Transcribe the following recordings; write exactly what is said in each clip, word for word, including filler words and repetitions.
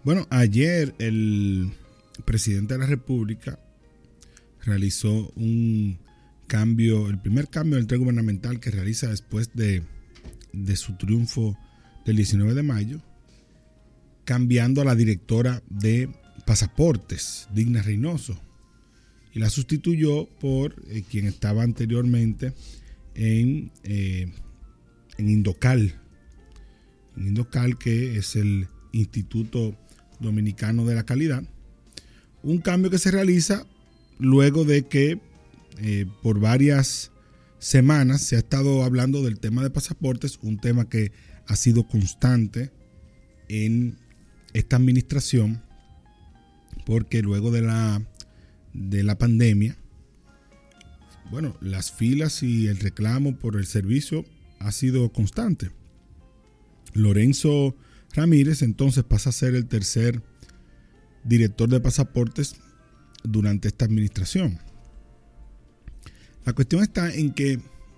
Bueno, ayer el presidente de la República realizó un cambio, el primer cambio del tren gubernamental que realiza después de, de su triunfo del diecinueve de mayo, cambiando a la directora de pasaportes, Digna Reynoso, y la sustituyó por eh, quien estaba anteriormente en, eh, en Indocal, en Indocal, que es el Instituto Dominicano de la Calidad. Un cambio que se realiza luego de que eh, por varias semanas se ha estado hablando del tema de pasaportes, un tema que ha sido constante en esta administración, porque luego de la, de la pandemia, bueno, las filas y el reclamo por el servicio ha sido constante. Lorenzo Ramírez entonces pasa a ser el tercer director de pasaportes durante esta administración. La cuestión está en que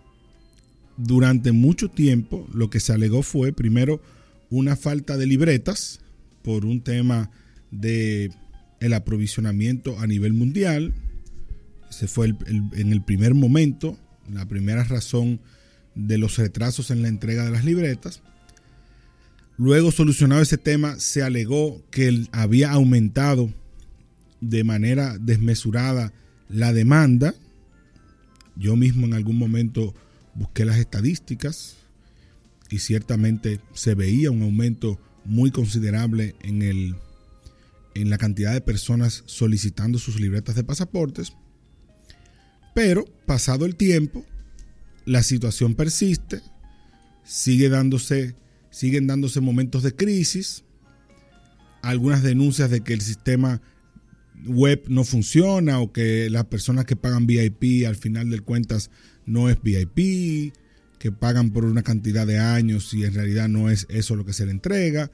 durante mucho tiempo lo que se alegó fue primero una falta de libretas por un tema de el aprovisionamiento a nivel mundial. Ese fue el, el, en el primer momento, la primera razón de los retrasos en la entrega de las libretas. Luego, solucionado ese tema, se alegó que el, había aumentado de manera desmesurada la demanda. Yo mismo en algún momento busqué las estadísticas y ciertamente se veía un aumento muy considerable en, el, en la cantidad de personas solicitando sus libretas de pasaportes. Pero, pasado el tiempo, la situación persiste, sigue dándose... Siguen dándose momentos de crisis, algunas denuncias de que el sistema web no funciona o que las personas que pagan V I P al final de cuentas no es V I P, que pagan por una cantidad de años y en realidad no es eso lo que se le entrega.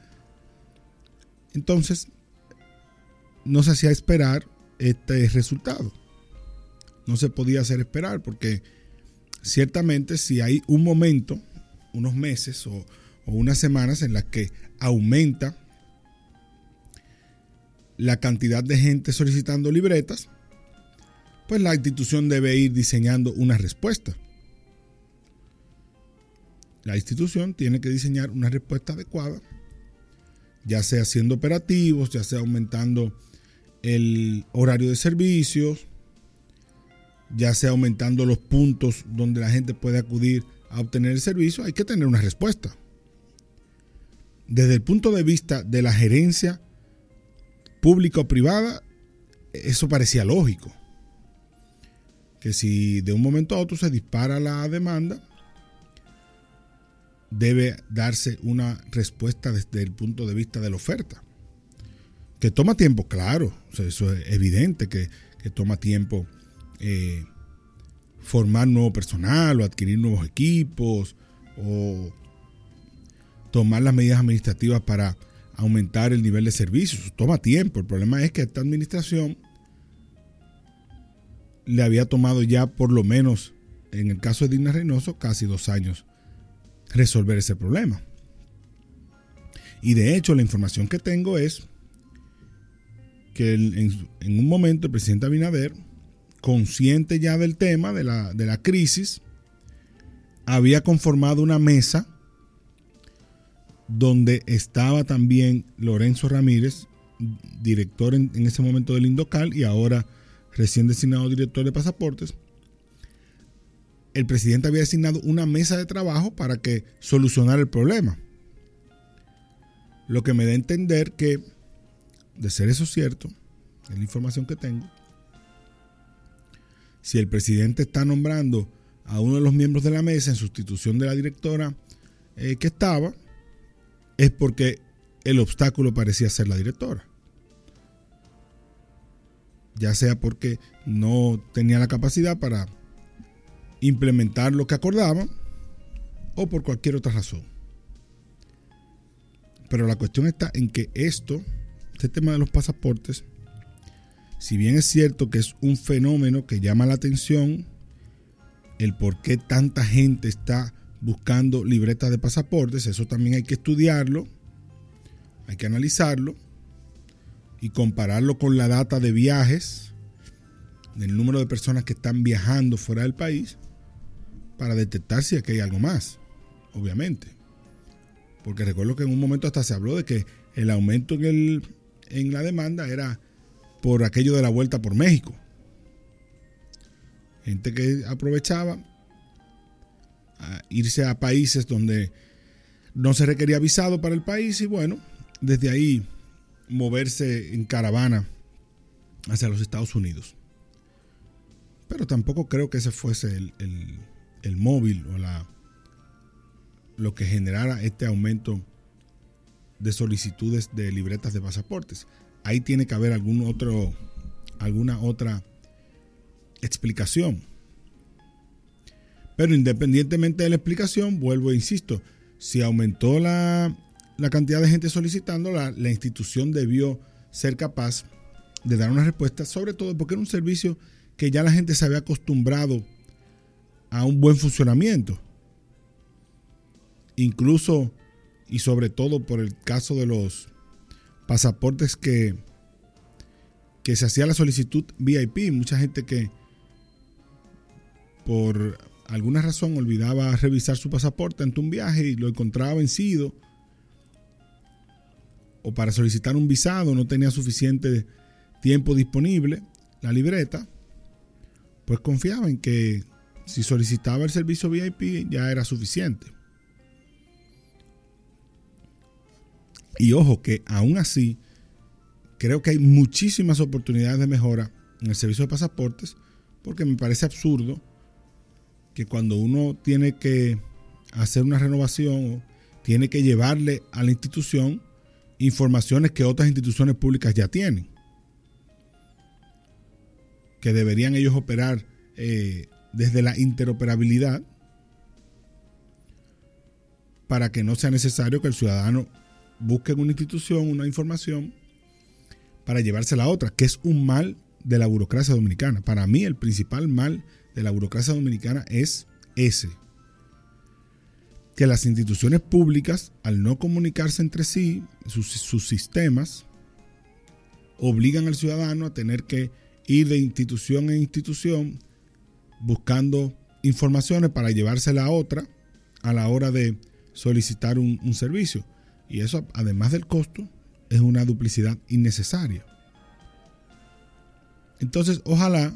Entonces, no se hacía esperar este resultado. No se podía hacer esperar porque ciertamente si hay un momento, unos meses o o unas semanas en las que aumenta la cantidad de gente solicitando libretas, pues la institución debe ir diseñando una respuesta. La institución tiene que diseñar una respuesta adecuada, ya sea haciendo operativos, ya sea aumentando el horario de servicios, ya sea aumentando los puntos donde la gente puede acudir a obtener el servicio. Hay que tener una respuesta. Desde el punto de vista de la gerencia pública o privada, eso parecía lógico. Que si de un momento a otro se dispara la demanda, debe darse una respuesta desde el punto de vista de la oferta. Que toma tiempo, claro, o sea, eso es evidente que, que toma tiempo eh, formar nuevo personal o adquirir nuevos equipos o tomar las medidas administrativas para aumentar el nivel de servicios. Toma tiempo. El problema es que esta administración le había tomado ya por lo menos, en el caso de Digna Reynoso, casi dos años resolver ese problema. Y de hecho, la información que tengo es que en, en un momento el presidente Abinader, consciente ya del tema, de la, de la crisis, había conformado una mesa donde estaba también Lorenzo Ramírez, director en, en ese momento del Indocal y ahora recién designado director de pasaportes. El presidente había designado una mesa de trabajo para que solucionara el problema. Lo que me da a entender que, de ser eso cierto, es la información que tengo, si el presidente está nombrando a uno de los miembros de la mesa en sustitución de la directora eh, que estaba, es porque el obstáculo parecía ser la directora. Ya sea porque no tenía la capacidad para implementar lo que acordaban o por cualquier otra razón. Pero la cuestión está en que esto, este tema de los pasaportes, si bien es cierto que es un fenómeno que llama la atención, el por qué tanta gente está buscando libretas de pasaportes, eso también hay que estudiarlo, hay que analizarlo, y compararlo con la data de viajes, del número de personas que están viajando fuera del país, para detectar si aquí hay algo más, obviamente. Porque recuerdo que en un momento hasta se habló de que el aumento en, el, en la demanda era por aquello de la vuelta por México. Gente que aprovechaba a irse a países donde no se requería visado para el país y bueno, desde ahí moverse en caravana hacia los Estados Unidos. Pero tampoco creo que ese fuese el, el, el móvil o la, lo que generara este aumento de solicitudes de libretas de pasaportes. Ahí tiene que haber algún otro, alguna otra explicación. Pero independientemente de la explicación, vuelvo e insisto, si aumentó la, la cantidad de gente solicitando, la, la institución debió ser capaz de dar una respuesta, sobre todo porque era un servicio que ya la gente se había acostumbrado a un buen funcionamiento. Incluso y sobre todo por el caso de los pasaportes que, que se hacía la solicitud V I P, mucha gente que por alguna razón olvidaba revisar su pasaporte ante un viaje y lo encontraba vencido, o para solicitar un visado no tenía suficiente tiempo disponible, la libreta, pues confiaba en que si solicitaba el servicio V I P ya era suficiente. Y ojo que aún así creo que hay muchísimas oportunidades de mejora en el servicio de pasaportes, porque me parece absurdo que cuando uno tiene que hacer una renovación o tiene que llevarle a la institución informaciones que otras instituciones públicas ya tienen, que deberían ellos operar eh, desde la interoperabilidad para que no sea necesario que el ciudadano busque en una institución una información para llevársela a otra, que es un mal de la burocracia dominicana. Para mí el principal mal de la burocracia dominicana es ese, que las instituciones públicas, al no comunicarse entre sí, sus, sus sistemas, obligan al ciudadano a tener que ir de institución en institución buscando informaciones para llevársela a otra a la hora de solicitar un, un servicio. Y eso, además del costo, es una duplicidad innecesaria. Entonces, ojalá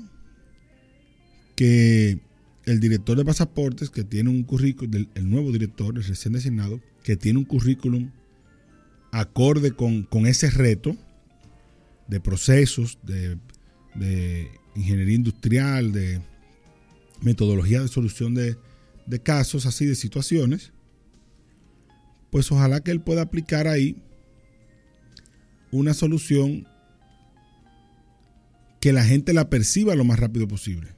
que el director de pasaportes, que tiene un currículum, el nuevo director, el recién designado, que tiene un currículum acorde con, con ese reto de procesos, de, de ingeniería industrial, de metodología de solución de, de casos, así de situaciones, pues ojalá que él pueda aplicar ahí una solución que la gente la perciba lo más rápido posible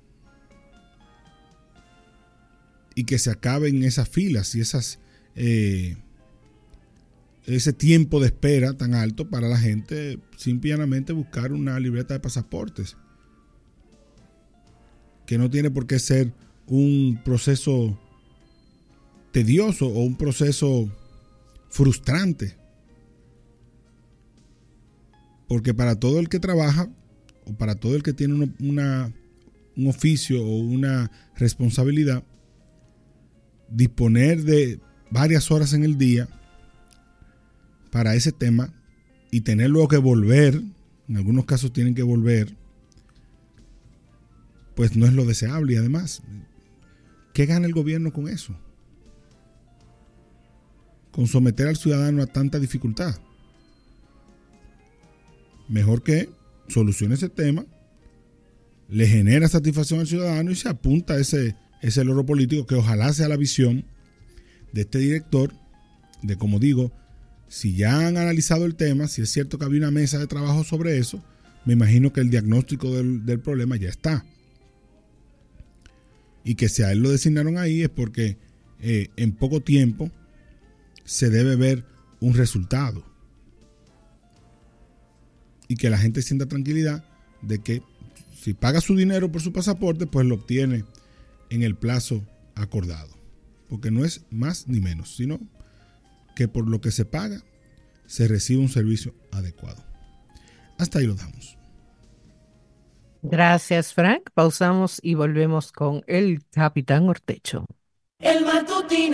y que se acaben esas filas y esas eh, ese tiempo de espera tan alto para la gente simplemente buscar una libreta de pasaportes, que no tiene por qué ser un proceso tedioso o un proceso frustrante, porque para todo el que trabaja o para todo el que tiene una, una, un oficio o una responsabilidad, disponer de varias horas en el día para ese tema y tener luego que volver, en algunos casos tienen que volver, pues no es lo deseable. Y además, ¿qué gana el gobierno con eso? Con someter al ciudadano a tanta dificultad. Mejor que solucione ese tema, le genera satisfacción al ciudadano y se apunta a ese, ese logro político, que ojalá sea la visión de este director, de, como digo, si ya han analizado el tema, si es cierto que había una mesa de trabajo sobre eso, me imagino que el diagnóstico del, del problema ya está. Y que si a él lo designaron ahí es porque eh, en poco tiempo se debe ver un resultado. Y que la gente sienta tranquilidad de que si paga su dinero por su pasaporte, pues lo obtiene en el plazo acordado. Porque no es más ni menos, sino que por lo que se paga se recibe un servicio adecuado. Hasta ahí lo damos. Gracias, Frank. Pausamos y volvemos con el Capitán Ortecho. El matutino.